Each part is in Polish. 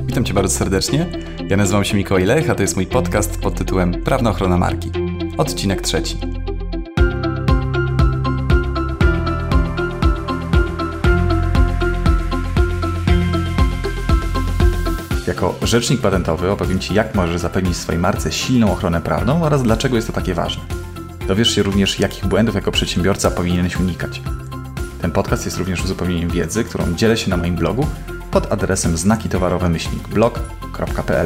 Witam Cię bardzo serdecznie. Ja nazywam się Mikołaj Lech, a to jest mój podcast pod tytułem Prawna ochrona marki. Odcinek 3. Jako rzecznik patentowy opowiem Ci, jak możesz zapewnić swojej marce silną ochronę prawną oraz dlaczego jest to takie ważne. Dowiesz się również, jakich błędów jako przedsiębiorca powinieneś unikać. Ten podcast jest również uzupełnieniem wiedzy, którą dzielę się na moim blogu pod adresem znakitowarowe-blog.pl.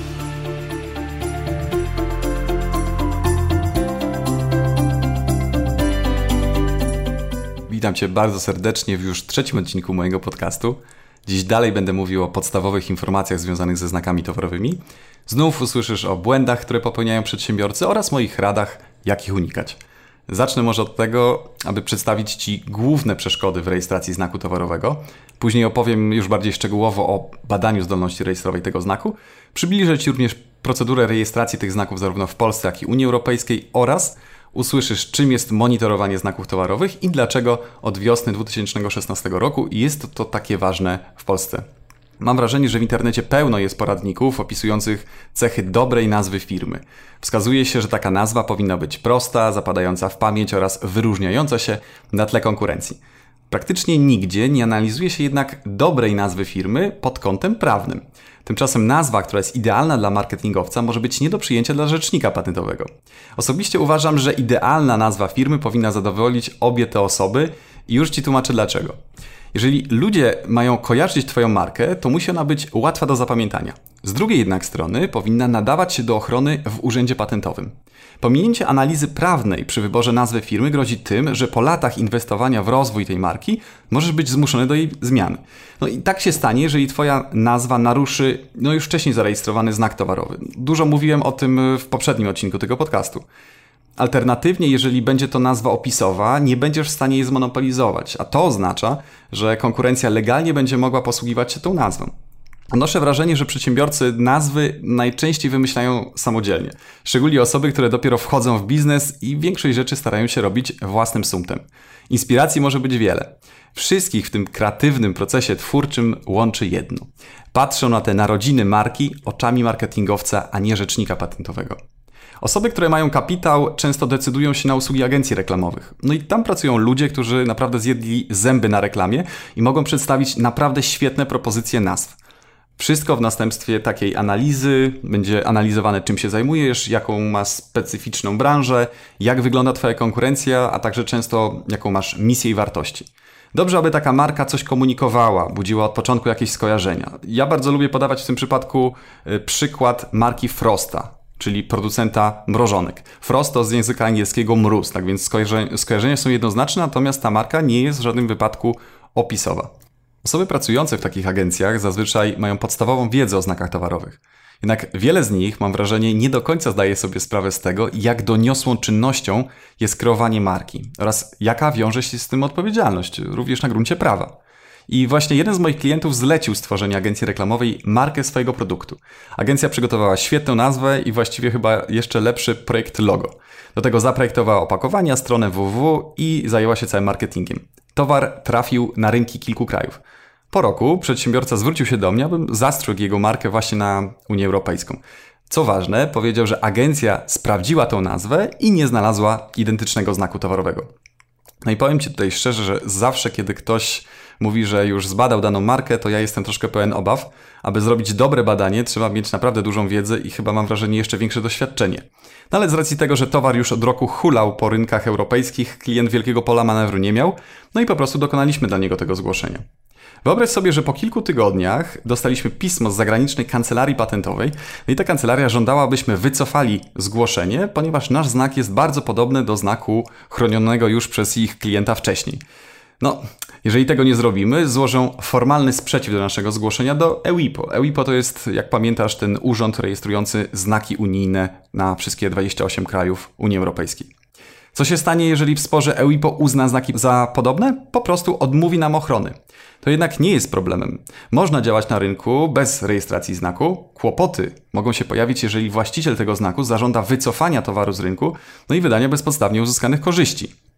Witam Cię bardzo serdecznie w już 3. odcinku mojego podcastu. Dziś dalej będę mówił o podstawowych informacjach związanych ze znakami towarowymi. Znów usłyszysz o błędach, które popełniają przedsiębiorcy oraz moich radach, jak ich unikać. Zacznę może od tego, aby przedstawić Ci główne przeszkody w rejestracji znaku towarowego. Później opowiem już bardziej szczegółowo o badaniu zdolności rejestrowej tego znaku. Przybliżę Ci również procedurę rejestracji tych znaków zarówno w Polsce, jak i Unii Europejskiej oraz usłyszysz, czym jest monitorowanie znaków towarowych i dlaczego od wiosny 2016 roku jest to takie ważne w Polsce. Mam wrażenie, że w internecie pełno jest poradników opisujących cechy dobrej nazwy firmy. Wskazuje się, że taka nazwa powinna być prosta, zapadająca w pamięć oraz wyróżniająca się na tle konkurencji. Praktycznie nigdzie nie analizuje się jednak dobrej nazwy firmy pod kątem prawnym. Tymczasem nazwa, która jest idealna dla marketingowca, może być nie do przyjęcia dla rzecznika patentowego. Osobiście uważam, że idealna nazwa firmy powinna zadowolić obie te osoby i już Ci tłumaczę dlaczego. Jeżeli ludzie mają kojarzyć Twoją markę, to musi ona być łatwa do zapamiętania. Z drugiej jednak strony powinna nadawać się do ochrony w urzędzie patentowym. Pominięcie analizy prawnej przy wyborze nazwy firmy grozi tym, że po latach inwestowania w rozwój tej marki możesz być zmuszony do jej zmiany. No i tak się stanie, jeżeli Twoja nazwa naruszy już wcześniej zarejestrowany znak towarowy. Dużo mówiłem o tym w poprzednim odcinku tego podcastu. Alternatywnie, jeżeli będzie to nazwa opisowa, nie będziesz w stanie jej zmonopolizować, a to oznacza, że konkurencja legalnie będzie mogła posługiwać się tą nazwą. Odnoszę wrażenie, że przedsiębiorcy nazwy najczęściej wymyślają samodzielnie, szczególnie osoby, które dopiero wchodzą w biznes i większość rzeczy starają się robić własnym sumptem. Inspiracji może być wiele. Wszystkich w tym kreatywnym procesie twórczym łączy jedno. Patrzą na te narodziny marki oczami marketingowca, a nie rzecznika patentowego. Osoby, które mają kapitał, często decydują się na usługi agencji reklamowych. No i tam pracują ludzie, którzy naprawdę zjedli zęby na reklamie i mogą przedstawić naprawdę świetne propozycje nazw. Wszystko w następstwie takiej analizy, będzie analizowane, czym się zajmujesz, jaką masz specyficzną branżę, jak wygląda Twoja konkurencja, a także często jaką masz misję i wartości. Dobrze, aby taka marka coś komunikowała, budziła od początku jakieś skojarzenia. Ja bardzo lubię podawać w tym przypadku przykład marki Frosta, czyli producenta mrożonek. Frost to z języka angielskiego mróz, tak więc skojarzenia są jednoznaczne, natomiast ta marka nie jest w żadnym wypadku opisowa. Osoby pracujące w takich agencjach zazwyczaj mają podstawową wiedzę o znakach towarowych. Jednak wiele z nich, mam wrażenie, nie do końca zdaje sobie sprawę z tego, jak doniosłą czynnością jest kreowanie marki oraz jaka wiąże się z tym odpowiedzialność, również na gruncie prawa. I właśnie jeden z moich klientów zlecił stworzenie agencji reklamowej markę swojego produktu. Agencja przygotowała świetną nazwę i właściwie chyba jeszcze lepszy projekt logo. Do tego zaprojektowała opakowania, stronę www i zajęła się całym marketingiem. Towar trafił na rynki kilku krajów. Po roku przedsiębiorca zwrócił się do mnie, abym zastrzegł jego markę właśnie na Unię Europejską. Co ważne, powiedział, że agencja sprawdziła tę nazwę i nie znalazła identycznego znaku towarowego. No i powiem Ci tutaj szczerze, że zawsze kiedy ktoś mówi, że już zbadał daną markę, to ja jestem troszkę pełen obaw. Aby zrobić dobre badanie, trzeba mieć naprawdę dużą wiedzę i chyba mam wrażenie jeszcze większe doświadczenie. No ale z racji tego, że towar już od roku hulał po rynkach europejskich, klient wielkiego pola manewru nie miał, no i po prostu dokonaliśmy dla niego tego zgłoszenia. Wyobraź sobie, że po kilku tygodniach dostaliśmy pismo z zagranicznej kancelarii patentowej, no i ta kancelaria żądała, abyśmy wycofali zgłoszenie, ponieważ nasz znak jest bardzo podobny do znaku chronionego już przez ich klienta wcześniej. No, jeżeli tego nie zrobimy, złożą formalny sprzeciw do naszego zgłoszenia do EUIPO. EUIPO to jest, jak pamiętasz, ten urząd rejestrujący znaki unijne na wszystkie 28 krajów Unii Europejskiej. Co się stanie, jeżeli w sporze EUIPO uzna znaki za podobne? Po prostu odmówi nam ochrony. To jednak nie jest problemem. Można działać na rynku bez rejestracji znaku. Kłopoty mogą się pojawić, jeżeli właściciel tego znaku zażąda wycofania towaru z rynku, no i wydania bezpodstawnie uzyskanych korzyści.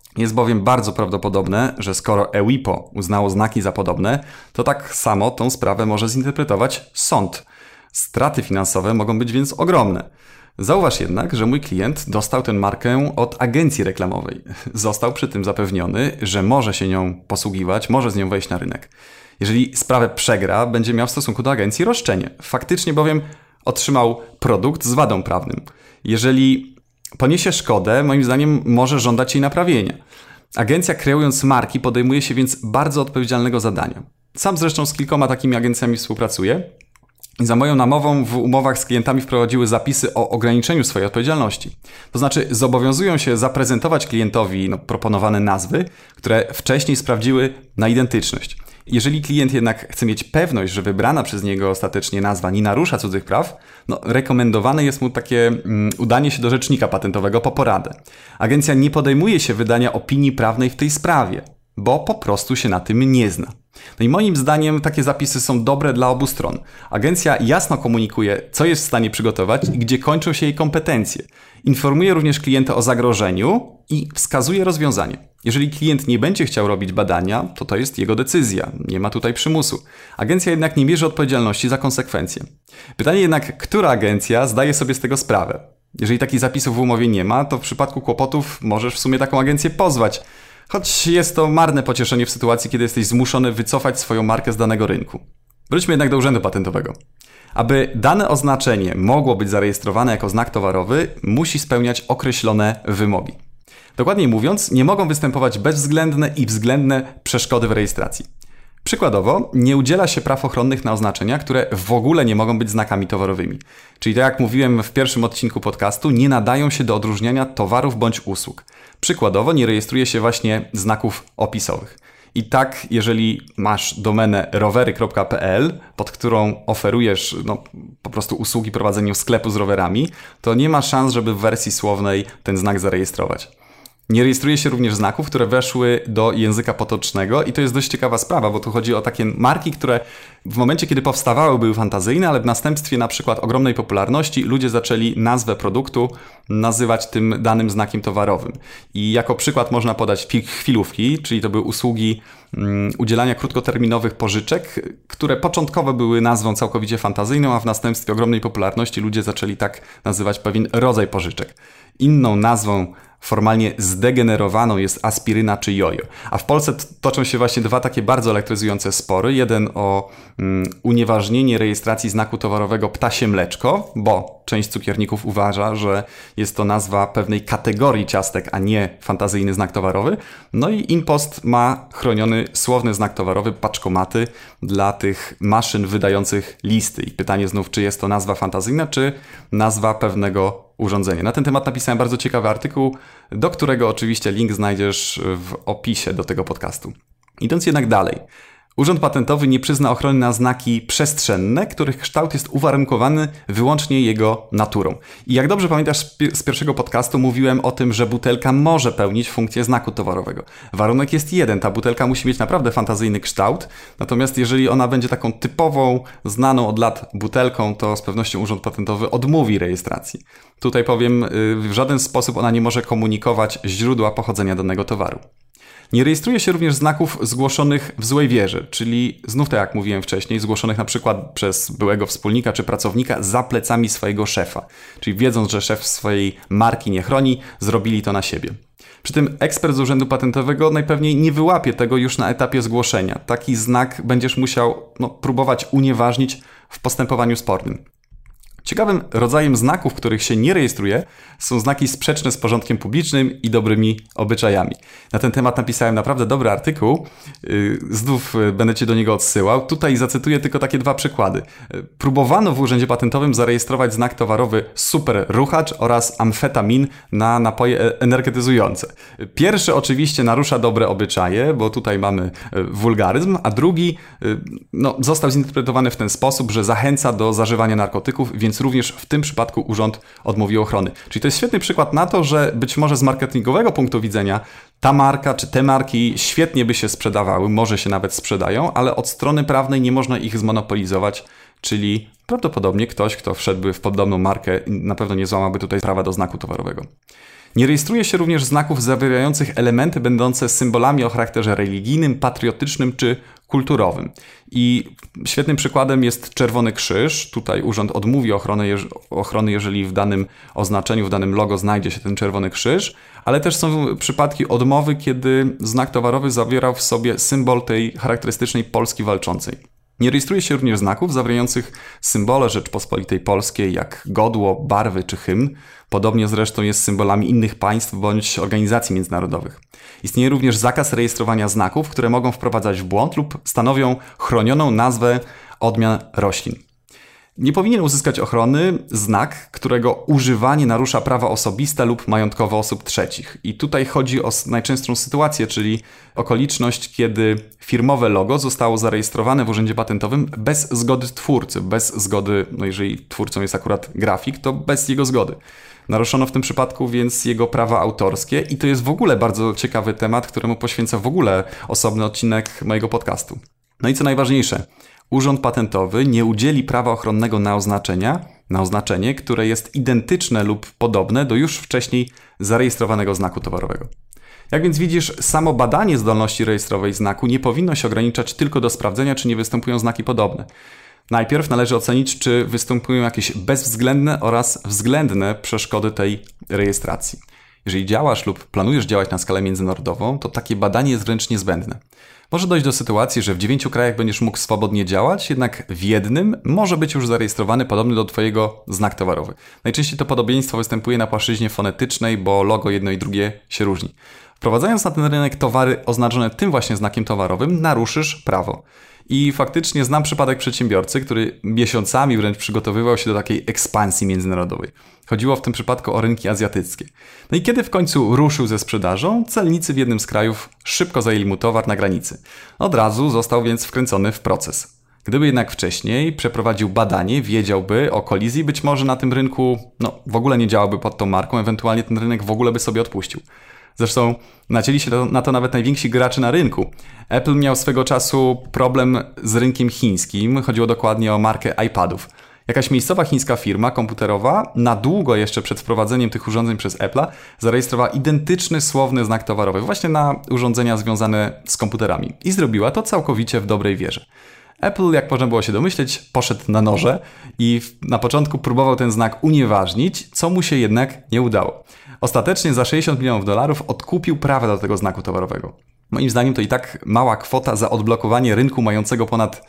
Jest bowiem bardzo prawdopodobne, że skoro EWIPO uznało znaki za podobne, to tak samo tą sprawę może zinterpretować sąd. Straty finansowe mogą być więc ogromne. Zauważ jednak, że mój klient dostał tę markę od agencji reklamowej. Został przy tym zapewniony, że może się nią posługiwać, może z nią wejść na rynek. Jeżeli sprawę przegra, będzie miał w stosunku do agencji roszczenie. Faktycznie bowiem otrzymał produkt z wadą prawną. Jeżeli poniesie szkodę, moim zdaniem może żądać jej naprawienia. Agencja, kreując marki, podejmuje się więc bardzo odpowiedzialnego zadania. Sam zresztą z kilkoma takimi agencjami współpracuję i za moją namową w umowach z klientami wprowadziły zapisy o ograniczeniu swojej odpowiedzialności. To znaczy zobowiązują się zaprezentować klientowi proponowane nazwy, które wcześniej sprawdziły na identyczność. Jeżeli klient jednak chce mieć pewność, że wybrana przez niego ostatecznie nazwa nie narusza cudzych praw, rekomendowane jest mu takie udanie się do rzecznika patentowego po poradę. Agencja nie podejmuje się wydania opinii prawnej w tej sprawie, bo po prostu się na tym nie zna. I moim zdaniem takie zapisy są dobre dla obu stron. Agencja jasno komunikuje, co jest w stanie przygotować i gdzie kończą się jej kompetencje. Informuje również klienta o zagrożeniu i wskazuje rozwiązanie. Jeżeli klient nie będzie chciał robić badania, to jest jego decyzja. Nie ma tutaj przymusu. Agencja jednak nie bierze odpowiedzialności za konsekwencje. Pytanie jednak, która agencja zdaje sobie z tego sprawę? Jeżeli takich zapisów w umowie nie ma, to w przypadku kłopotów możesz w sumie taką agencję pozwać. Choć jest to marne pocieszenie w sytuacji, kiedy jesteś zmuszony wycofać swoją markę z danego rynku. Wróćmy jednak do urzędu patentowego. Aby dane oznaczenie mogło być zarejestrowane jako znak towarowy, musi spełniać określone wymogi. Dokładniej mówiąc, nie mogą występować bezwzględne i względne przeszkody w rejestracji. Przykładowo, nie udziela się praw ochronnych na oznaczenia, które w ogóle nie mogą być znakami towarowymi. Czyli tak jak mówiłem w pierwszym odcinku podcastu, nie nadają się do odróżniania towarów bądź usług. Przykładowo, nie rejestruje się właśnie znaków opisowych. I tak, jeżeli masz domenę rowery.pl, pod którą oferujesz po prostu usługi prowadzenia sklepu z rowerami, to nie ma szans, żeby w wersji słownej ten znak zarejestrować. Nie rejestruje się również znaków, które weszły do języka potocznego i to jest dość ciekawa sprawa, bo tu chodzi o takie marki, które w momencie, kiedy powstawały, były fantazyjne, ale w następstwie na przykład ogromnej popularności ludzie zaczęli nazwę produktu nazywać tym danym znakiem towarowym. I jako przykład można podać chwilówki, czyli to były usługi udzielania krótkoterminowych pożyczek, które początkowo były nazwą całkowicie fantazyjną, a w następstwie ogromnej popularności ludzie zaczęli tak nazywać pewien rodzaj pożyczek. Inną nazwą formalnie zdegenerowaną jest aspiryna czy jojo. A w Polsce toczą się właśnie dwa takie bardzo elektryzujące spory. Jeden o unieważnienie rejestracji znaku towarowego ptasie mleczko, bo część cukierników uważa, że jest to nazwa pewnej kategorii ciastek, a nie fantazyjny znak towarowy. No i Impost ma chroniony słowny znak towarowy, paczkomaty dla tych maszyn wydających listy. I pytanie znów, czy jest to nazwa fantazyjna, czy nazwa pewnego urządzenia. Na ten temat napisałem bardzo ciekawy artykuł, do którego oczywiście link znajdziesz w opisie do tego podcastu. Idąc jednak dalej. Urząd Patentowy nie przyzna ochrony na znaki przestrzenne, których kształt jest uwarunkowany wyłącznie jego naturą. I jak dobrze pamiętasz z pierwszego podcastu, mówiłem o tym, że butelka może pełnić funkcję znaku towarowego. Warunek jest jeden, ta butelka musi mieć naprawdę fantazyjny kształt, natomiast jeżeli ona będzie taką typową, znaną od lat butelką, to z pewnością Urząd Patentowy odmówi rejestracji. Tutaj powiem, w żaden sposób ona nie może komunikować źródła pochodzenia danego towaru. Nie rejestruje się również znaków zgłoszonych w złej wierze, czyli znów tak jak mówiłem wcześniej, zgłoszonych na przykład przez byłego wspólnika czy pracownika za plecami swojego szefa. Czyli wiedząc, że szef swojej marki nie chroni, zrobili to na siebie. Przy tym ekspert z Urzędu Patentowego najpewniej nie wyłapie tego już na etapie zgłoszenia. Taki znak będziesz musiał próbować unieważnić w postępowaniu spornym. Ciekawym rodzajem znaków, których się nie rejestruje, są znaki sprzeczne z porządkiem publicznym i dobrymi obyczajami. Na ten temat napisałem naprawdę dobry artykuł, znów będę Cię do niego odsyłał. Tutaj zacytuję tylko takie dwa przykłady. Próbowano w Urzędzie Patentowym zarejestrować znak towarowy super ruchacz oraz amfetamin na napoje energetyzujące. Pierwszy oczywiście narusza dobre obyczaje, bo tutaj mamy wulgaryzm, a drugi został zinterpretowany w ten sposób, że zachęca do zażywania narkotyków, więc również w tym przypadku urząd odmówił ochrony. Czyli to jest świetny przykład na to, że być może z marketingowego punktu widzenia ta marka czy te marki świetnie by się sprzedawały, może się nawet sprzedają, ale od strony prawnej nie można ich zmonopolizować, czyli prawdopodobnie ktoś, kto wszedłby w podobną markę, na pewno nie złamałby tutaj prawa do znaku towarowego. Nie rejestruje się również znaków zawierających elementy będące symbolami o charakterze religijnym, patriotycznym czy kulturowym. I świetnym przykładem jest Czerwony Krzyż. Tutaj urząd odmówi ochrony, jeżeli w danym oznaczeniu, w danym logo znajdzie się ten Czerwony Krzyż, ale też są przypadki odmowy, kiedy znak towarowy zawierał w sobie symbol tej charakterystycznej Polski walczącej. Nie rejestruje się również znaków zawierających symbole Rzeczpospolitej Polskiej, jak godło, barwy czy hymn. Podobnie zresztą jest z symbolami innych państw bądź organizacji międzynarodowych. Istnieje również zakaz rejestrowania znaków, które mogą wprowadzać w błąd lub stanowią chronioną nazwę odmian roślin. Nie powinien uzyskać ochrony znak, którego używanie narusza prawa osobiste lub majątkowe osób trzecich. I tutaj chodzi o najczęstszą sytuację, czyli okoliczność, kiedy firmowe logo zostało zarejestrowane w Urzędzie Patentowym bez zgody twórcy, bez zgody, jeżeli twórcą jest akurat grafik, to bez jego zgody. Naruszono w tym przypadku więc jego prawa autorskie i to jest w ogóle bardzo ciekawy temat, któremu poświęcę w ogóle osobny odcinek mojego podcastu. No i co najważniejsze, Urząd Patentowy nie udzieli prawa ochronnego na oznaczenie, które jest identyczne lub podobne do już wcześniej zarejestrowanego znaku towarowego. Jak więc widzisz, samo badanie zdolności rejestrowej znaku nie powinno się ograniczać tylko do sprawdzenia, czy nie występują znaki podobne. Najpierw należy ocenić, czy występują jakieś bezwzględne oraz względne przeszkody tej rejestracji. Jeżeli działasz lub planujesz działać na skalę międzynarodową, to takie badanie jest wręcz niezbędne. Może dojść do sytuacji, że w 9 krajach będziesz mógł swobodnie działać, jednak w jednym może być już zarejestrowany podobny do Twojego znak towarowy. Najczęściej to podobieństwo występuje na płaszczyźnie fonetycznej, bo logo jedno i drugie się różni. Wprowadzając na ten rynek towary oznaczone tym właśnie znakiem towarowym, naruszysz prawo. I faktycznie znam przypadek przedsiębiorcy, który miesiącami wręcz przygotowywał się do takiej ekspansji międzynarodowej. Chodziło w tym przypadku o rynki azjatyckie. No i kiedy w końcu ruszył ze sprzedażą, celnicy w jednym z krajów szybko zajęli mu towar na granicy. Od razu został więc wkręcony w proces. Gdyby jednak wcześniej przeprowadził badanie, wiedziałby o kolizji, być może na tym rynku w ogóle nie działałby pod tą marką, ewentualnie ten rynek w ogóle by sobie odpuścił. Zresztą nacięli się na to nawet najwięksi gracze na rynku. Apple miał swego czasu problem z rynkiem chińskim, chodziło dokładnie o markę iPadów. Jakaś miejscowa chińska firma komputerowa na długo jeszcze przed wprowadzeniem tych urządzeń przez Apple'a zarejestrowała identyczny słowny znak towarowy właśnie na urządzenia związane z komputerami i zrobiła to całkowicie w dobrej wierze. Apple, jak można było się domyśleć, poszedł na noże i na początku próbował ten znak unieważnić, co mu się jednak nie udało. Ostatecznie za $60 milionów odkupił prawa do tego znaku towarowego. Moim zdaniem to i tak mała kwota za odblokowanie rynku mającego ponad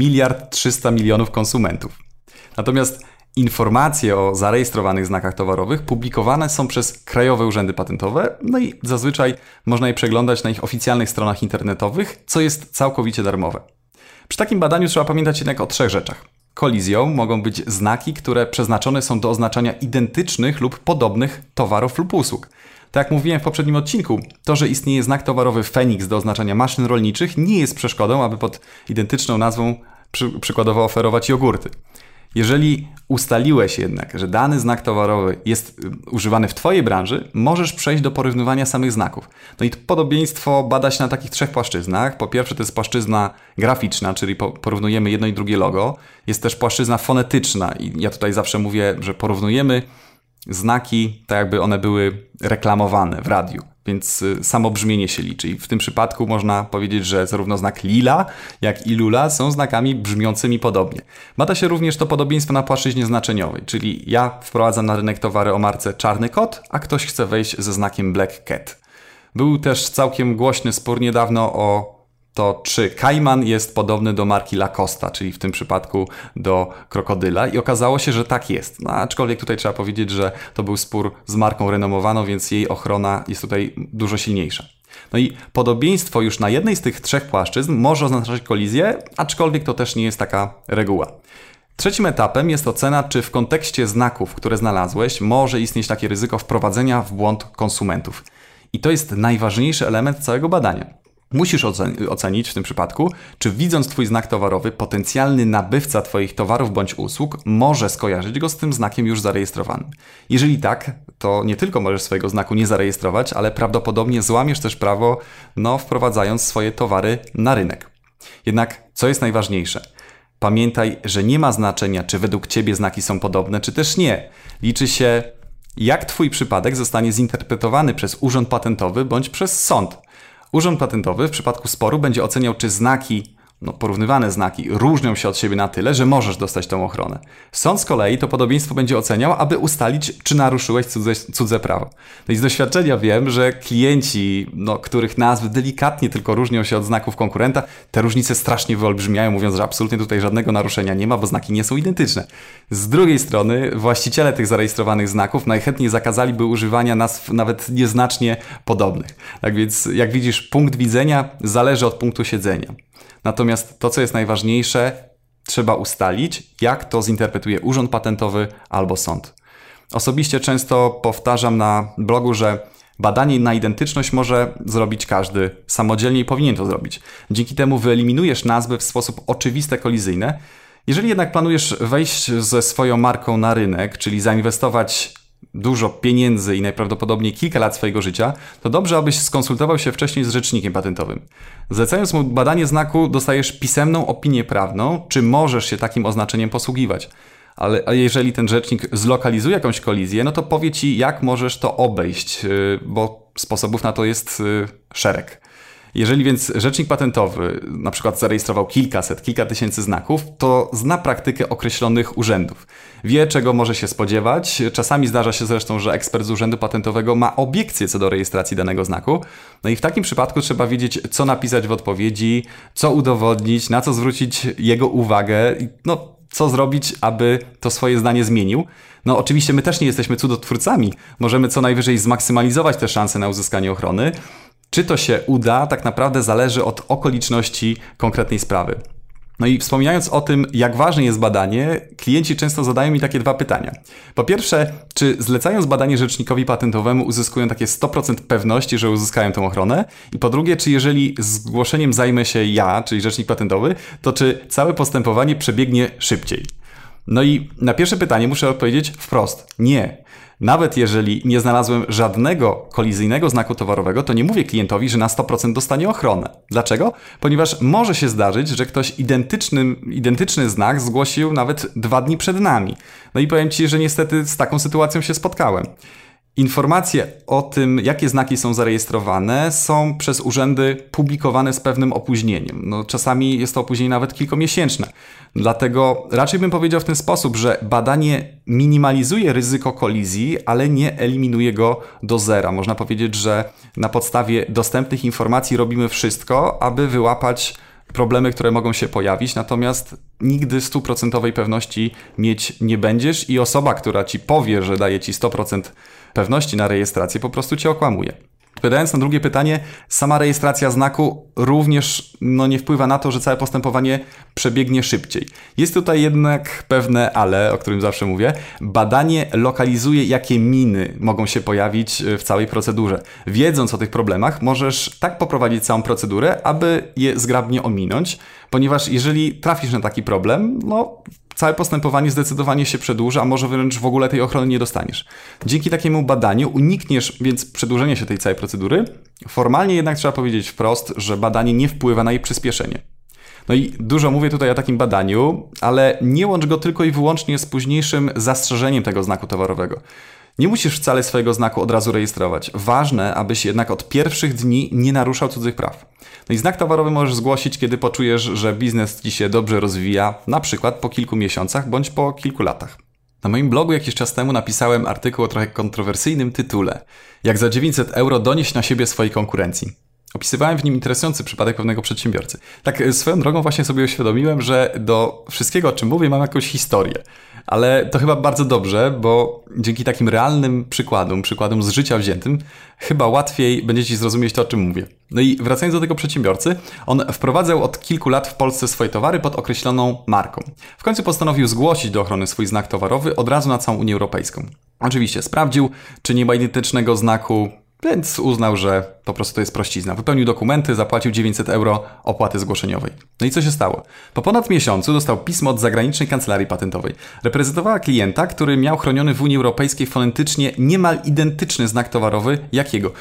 1,3 mld konsumentów. Natomiast informacje o zarejestrowanych znakach towarowych publikowane są przez krajowe urzędy patentowe, no i zazwyczaj można je przeglądać na ich oficjalnych stronach internetowych, co jest całkowicie darmowe. Przy takim badaniu trzeba pamiętać jednak o 3 rzeczach. Kolizją mogą być znaki, które przeznaczone są do oznaczania identycznych lub podobnych towarów lub usług. Tak jak mówiłem w poprzednim odcinku, to, że istnieje znak towarowy Fenix do oznaczania maszyn rolniczych, nie jest przeszkodą, aby pod identyczną nazwą przykładowo oferować jogurty. Jeżeli ustaliłeś jednak, że dany znak towarowy jest używany w Twojej branży, możesz przejść do porównywania samych znaków. No i podobieństwo bada się na takich 3 płaszczyznach. Po pierwsze to jest płaszczyzna graficzna, czyli porównujemy jedno i drugie logo. Jest też płaszczyzna fonetyczna i ja tutaj zawsze mówię, że porównujemy znaki tak jakby one były reklamowane w radiu. Więc samo brzmienie się liczy. I w tym przypadku można powiedzieć, że zarówno znak lila, jak i lula są znakami brzmiącymi podobnie. Bada się również to podobieństwo na płaszczyźnie znaczeniowej, czyli ja wprowadzam na rynek towary o marce Czarny Kot, a ktoś chce wejść ze znakiem Black Cat. Był też całkiem głośny spór niedawno o to, czy Kajman jest podobny do marki Lacosta, czyli w tym przypadku do krokodyla i okazało się, że tak jest. No, aczkolwiek tutaj trzeba powiedzieć, że to był spór z marką renomowaną, więc jej ochrona jest tutaj dużo silniejsza. No i podobieństwo już na jednej z tych 3 płaszczyzn może oznaczać kolizję, aczkolwiek to też nie jest taka reguła. Trzecim etapem jest ocena, czy w kontekście znaków, które znalazłeś, może istnieć takie ryzyko wprowadzenia w błąd konsumentów. I to jest najważniejszy element całego badania. Musisz ocenić w tym przypadku, czy widząc Twój znak towarowy, potencjalny nabywca Twoich towarów bądź usług może skojarzyć go z tym znakiem już zarejestrowanym. Jeżeli tak, to nie tylko możesz swojego znaku nie zarejestrować, ale prawdopodobnie złamiesz też prawo, wprowadzając swoje towary na rynek. Jednak co jest najważniejsze? Pamiętaj, że nie ma znaczenia, czy według Ciebie znaki są podobne, czy też nie. Liczy się jak Twój przypadek zostanie zinterpretowany przez Urząd Patentowy bądź przez sąd. Urząd Patentowy w przypadku sporu będzie oceniał, czy znaki, porównywane znaki różnią się od siebie na tyle, że możesz dostać tą ochronę. Sąd z kolei to podobieństwo będzie oceniał, aby ustalić, czy naruszyłeś cudze prawo. No i z doświadczenia wiem, że klienci, których nazwy delikatnie tylko różnią się od znaków konkurenta, te różnice strasznie wyolbrzymiają, mówiąc, że absolutnie tutaj żadnego naruszenia nie ma, bo znaki nie są identyczne. Z drugiej strony właściciele tych zarejestrowanych znaków najchętniej zakazaliby używania nazw nawet nieznacznie podobnych. Tak więc, jak widzisz, punkt widzenia zależy od punktu siedzenia. Natomiast to, co jest najważniejsze, trzeba ustalić, jak to zinterpretuje Urząd Patentowy albo sąd. Osobiście często powtarzam na blogu, że badanie na identyczność może zrobić każdy samodzielnie i powinien to zrobić. Dzięki temu wyeliminujesz nazwy w sposób oczywiste kolizyjne. Jeżeli jednak planujesz wejść ze swoją marką na rynek, czyli zainwestować dużo pieniędzy i najprawdopodobniej kilka lat swojego życia, to dobrze, abyś skonsultował się wcześniej z rzecznikiem patentowym. Zlecając mu badanie znaku, dostajesz pisemną opinię prawną, czy możesz się takim oznaczeniem posługiwać. Ale jeżeli ten rzecznik zlokalizuje jakąś kolizję, to powie ci, jak możesz to obejść, bo sposobów na to jest szereg. Jeżeli więc rzecznik patentowy na przykład zarejestrował kilka tysięcy znaków, to zna praktykę określonych urzędów. Wie, czego może się spodziewać. Czasami zdarza się zresztą, że ekspert z urzędu patentowego ma obiekcje co do rejestracji danego znaku. No i w takim przypadku trzeba wiedzieć, co napisać w odpowiedzi, co udowodnić, na co zwrócić jego uwagę, co zrobić, aby to swoje zdanie zmienił. Oczywiście my też nie jesteśmy cudotwórcami. Możemy co najwyżej zmaksymalizować te szanse na uzyskanie ochrony. Czy to się uda, tak naprawdę zależy od okoliczności konkretnej sprawy. I wspominając o tym, jak ważne jest badanie, klienci często zadają mi takie dwa pytania. Po pierwsze, czy zlecając badanie rzecznikowi patentowemu uzyskują takie 100% pewności, że uzyskają tę ochronę? I po drugie, czy jeżeli zgłoszeniem zajmę się ja, czyli rzecznik patentowy, to czy całe postępowanie przebiegnie szybciej? I na pierwsze pytanie muszę odpowiedzieć wprost: nie. Nawet jeżeli nie znalazłem żadnego kolizyjnego znaku towarowego, to nie mówię klientowi, że na 100% dostanie ochronę. Dlaczego? Ponieważ może się zdarzyć, że ktoś identyczny znak zgłosił nawet 2 dni przed nami. I powiem Ci, że niestety z taką sytuacją się spotkałem. Informacje o tym, jakie znaki są zarejestrowane, są przez urzędy publikowane z pewnym opóźnieniem. Czasami jest to opóźnienie nawet kilkumiesięczne. Dlatego raczej bym powiedział w ten sposób, że badanie minimalizuje ryzyko kolizji, ale nie eliminuje go do zera. Można powiedzieć, że na podstawie dostępnych informacji robimy wszystko, aby wyłapać problemy, które mogą się pojawić, natomiast nigdy 100% pewności mieć nie będziesz i osoba, która Ci powie, że daje Ci 100% pewności na rejestrację, po prostu Cię okłamuje. Odpowiadając na drugie pytanie, sama rejestracja znaku również nie wpływa na to, że całe postępowanie przebiegnie szybciej. Jest tutaj jednak pewne ale, o którym zawsze mówię. Badanie lokalizuje, jakie miny mogą się pojawić w całej procedurze. Wiedząc o tych problemach, możesz tak poprowadzić całą procedurę, aby je zgrabnie ominąć, ponieważ jeżeli trafisz na taki problem, całe postępowanie zdecydowanie się przedłuży, a może wręcz w ogóle tej ochrony nie dostaniesz. Dzięki takiemu badaniu unikniesz więc przedłużenia się tej całej procedury. Formalnie jednak trzeba powiedzieć wprost, że badanie nie wpływa na jej przyspieszenie. I dużo mówię tutaj o takim badaniu, ale nie łącz go tylko i wyłącznie z późniejszym zastrzeżeniem tego znaku towarowego. Nie musisz wcale swojego znaku od razu rejestrować. Ważne, abyś jednak od pierwszych dni nie naruszał cudzych praw. I znak towarowy możesz zgłosić, kiedy poczujesz, że biznes Ci się dobrze rozwija, na przykład po kilku miesiącach bądź po kilku latach. Na moim blogu jakiś czas temu napisałem artykuł o trochę kontrowersyjnym tytule: Jak za 900 € donieść na siebie swojej konkurencji. Opisywałem w nim interesujący przypadek pewnego przedsiębiorcy. Tak swoją drogą właśnie sobie uświadomiłem, że do wszystkiego, o czym mówię, mam jakąś historię. Ale to chyba bardzo dobrze, bo dzięki takim realnym przykładom z życia wziętym, chyba łatwiej będzie Ci zrozumieć to, o czym mówię. I wracając do tego przedsiębiorcy, on wprowadzał od kilku lat w Polsce swoje towary pod określoną marką. W końcu postanowił zgłosić do ochrony swój znak towarowy od razu na całą Unię Europejską. Oczywiście sprawdził, czy nie ma identycznego znaku, więc uznał, że po prostu to jest prościzna. Wypełnił dokumenty, zapłacił 900 € opłaty zgłoszeniowej. I co się stało? Po ponad miesiącu dostał pismo od zagranicznej kancelarii patentowej. Reprezentowała klienta, który miał chroniony w Unii Europejskiej fonetycznie niemal identyczny znak towarowy jak jego.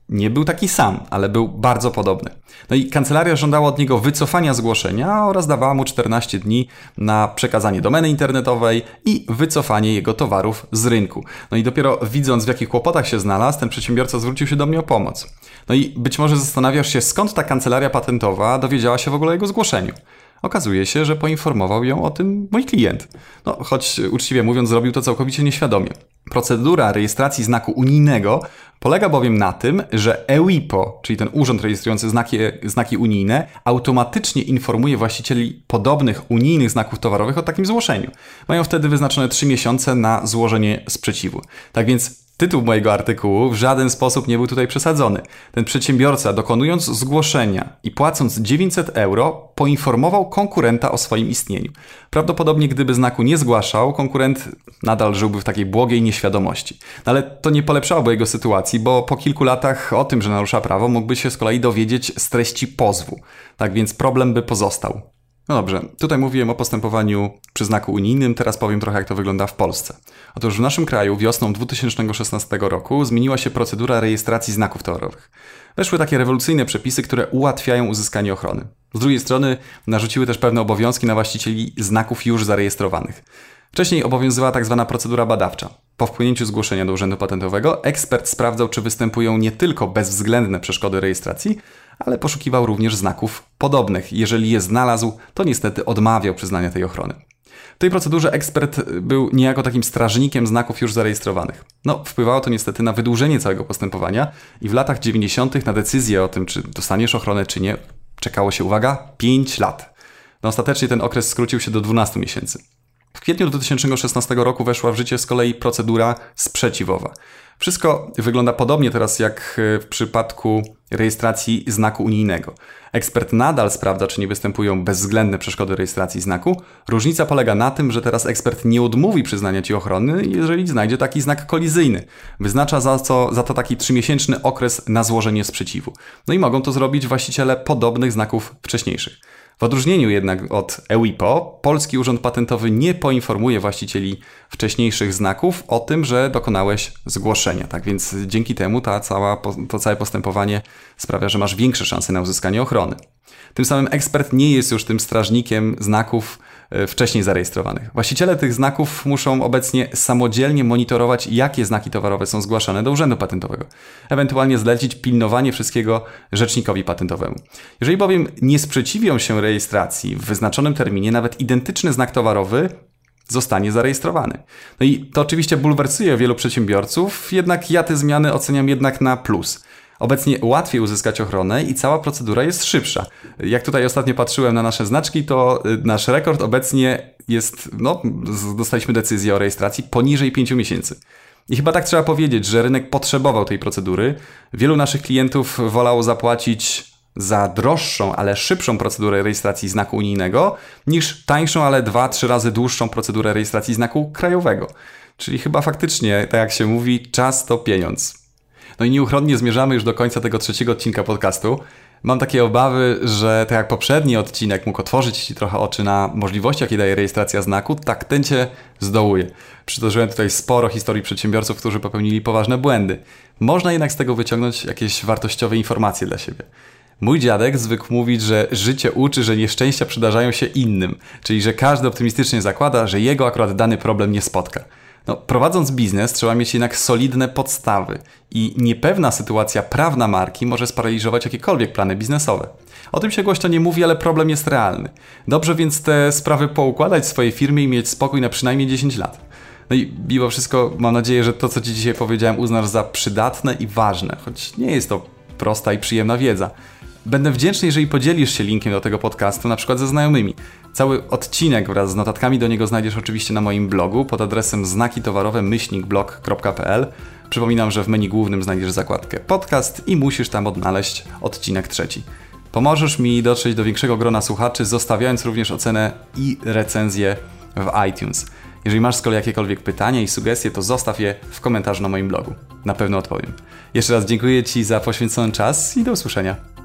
nie był taki sam, ale był bardzo podobny. No i kancelaria żądała od niego wycofania zgłoszenia oraz dawała mu 14 dni na przekazanie domeny internetowej i wycofanie jego towarów z rynku. No i dopiero widząc, w jakich kłopotach się znalazł, ten przedsiębiorca zwrócił się do mnie o pomoc. No i być może zastanawiasz się, skąd ta kancelaria patentowa dowiedziała się w ogóle o jego zgłoszeniu. Okazuje się, że poinformował ją o tym mój klient. No, choć uczciwie mówiąc, zrobił to całkowicie nieświadomie. Procedura rejestracji znaku unijnego polega bowiem na tym, że EUIPO, czyli ten urząd rejestrujący znaki unijne, automatycznie informuje właścicieli podobnych unijnych znaków towarowych o takim zgłoszeniu. Mają wtedy wyznaczone 3 miesiące na złożenie sprzeciwu. Tak więc tytuł mojego artykułu w żaden sposób nie był tutaj przesadzony. Ten przedsiębiorca, dokonując zgłoszenia i płacąc 900 euro, poinformował konkurenta o swoim istnieniu. Prawdopodobnie gdyby znaku nie zgłaszał, konkurent nadal żyłby w takiej błogiej nieświadomości. No ale to nie polepszałoby jego sytuacji, bo po kilku latach o tym, że narusza prawo, mógłby się z kolei dowiedzieć z treści pozwu. Tak więc problem by pozostał. No dobrze, tutaj mówiłem o postępowaniu przy znaku unijnym, teraz powiem trochę, jak to wygląda w Polsce. Otóż w naszym kraju wiosną 2016 roku zmieniła się procedura rejestracji znaków towarowych. Weszły takie rewolucyjne przepisy, które ułatwiają uzyskanie ochrony. Z drugiej strony narzuciły też pewne obowiązki na właścicieli znaków już zarejestrowanych. Wcześniej obowiązywała tak zwana procedura badawcza. Po wpłynięciu zgłoszenia do Urzędu Patentowego ekspert sprawdzał, czy występują nie tylko bezwzględne przeszkody rejestracji, ale poszukiwał również znaków podobnych. Jeżeli je znalazł, to niestety odmawiał przyznania tej ochrony. W tej procedurze ekspert był niejako takim strażnikiem znaków już zarejestrowanych. No, wpływało to niestety na wydłużenie całego postępowania i w latach 90. na decyzję o tym, czy dostaniesz ochronę, czy nie, czekało się, uwaga, 5 lat. No, ostatecznie ten okres skrócił się do 12 miesięcy. W kwietniu 2016 roku weszła w życie z kolei procedura sprzeciwowa. Wszystko wygląda podobnie teraz jak w przypadku rejestracji znaku unijnego. Ekspert nadal sprawdza, czy nie występują bezwzględne przeszkody rejestracji znaku. Różnica polega na tym, że teraz ekspert nie odmówi przyznania Ci ochrony, jeżeli znajdzie taki znak kolizyjny. Wyznacza za to taki 3-miesięczny okres na złożenie sprzeciwu. No i mogą to zrobić właściciele podobnych znaków wcześniejszych. W odróżnieniu jednak od EUIPO, Polski Urząd Patentowy nie poinformuje właścicieli wcześniejszych znaków o tym, że dokonałeś zgłoszenia. Tak więc dzięki temu to całe postępowanie sprawia, że masz większe szanse na uzyskanie ochrony. Tym samym ekspert nie jest już tym strażnikiem znaków wcześniej zarejestrowanych. Właściciele tych znaków muszą obecnie samodzielnie monitorować, jakie znaki towarowe są zgłaszane do Urzędu Patentowego. Ewentualnie zlecić pilnowanie wszystkiego rzecznikowi patentowemu. Jeżeli bowiem nie sprzeciwią się rejestracji w wyznaczonym terminie, nawet identyczny znak towarowy zostanie zarejestrowany. No i to oczywiście bulwersuje wielu przedsiębiorców, jednak ja te zmiany oceniam jednak na plus. Obecnie łatwiej uzyskać ochronę i cała procedura jest szybsza. Jak tutaj ostatnio patrzyłem na nasze znaczki, to nasz rekord obecnie jest, dostaliśmy decyzję o rejestracji poniżej 5 miesięcy. I chyba tak trzeba powiedzieć, że rynek potrzebował tej procedury. Wielu naszych klientów wolało zapłacić za droższą, ale szybszą procedurę rejestracji znaku unijnego niż tańszą, ale 2-3 razy dłuższą procedurę rejestracji znaku krajowego. Czyli chyba faktycznie, tak jak się mówi, czas to pieniądz. No i nieuchronnie zmierzamy już do końca tego 3. odcinka podcastu. Mam takie obawy, że tak jak poprzedni odcinek mógł otworzyć Ci trochę oczy na możliwości, jakie daje rejestracja znaku, tak ten Cię zdołuje. Przytoczyłem tutaj sporo historii przedsiębiorców, którzy popełnili poważne błędy. Można jednak z tego wyciągnąć jakieś wartościowe informacje dla siebie. Mój dziadek zwykł mówić, że życie uczy, że nieszczęścia przydarzają się innym, czyli że każdy optymistycznie zakłada, że jego akurat dany problem nie spotka. Prowadząc biznes trzeba mieć jednak solidne podstawy i niepewna sytuacja prawna marki może sparaliżować jakiekolwiek plany biznesowe. O tym się głośno nie mówi, ale problem jest realny. Dobrze więc te sprawy poukładać w swojej firmie i mieć spokój na przynajmniej 10 lat. No i mimo wszystko mam nadzieję, że to, co Ci dzisiaj powiedziałem, uznasz za przydatne i ważne, choć nie jest to prosta i przyjemna wiedza. Będę wdzięczny, jeżeli podzielisz się linkiem do tego podcastu, na przykład ze znajomymi. Cały odcinek wraz z notatkami do niego znajdziesz oczywiście na moim blogu pod adresem znakitowarowe-blog.pl. Przypominam, że w menu głównym znajdziesz zakładkę podcast i musisz tam odnaleźć odcinek 3. Pomożesz mi dotrzeć do większego grona słuchaczy, zostawiając również ocenę i recenzję w iTunes. Jeżeli masz z kolei jakiekolwiek pytania i sugestie, to zostaw je w komentarzu na moim blogu. Na pewno odpowiem. Jeszcze raz dziękuję Ci za poświęcony czas i do usłyszenia.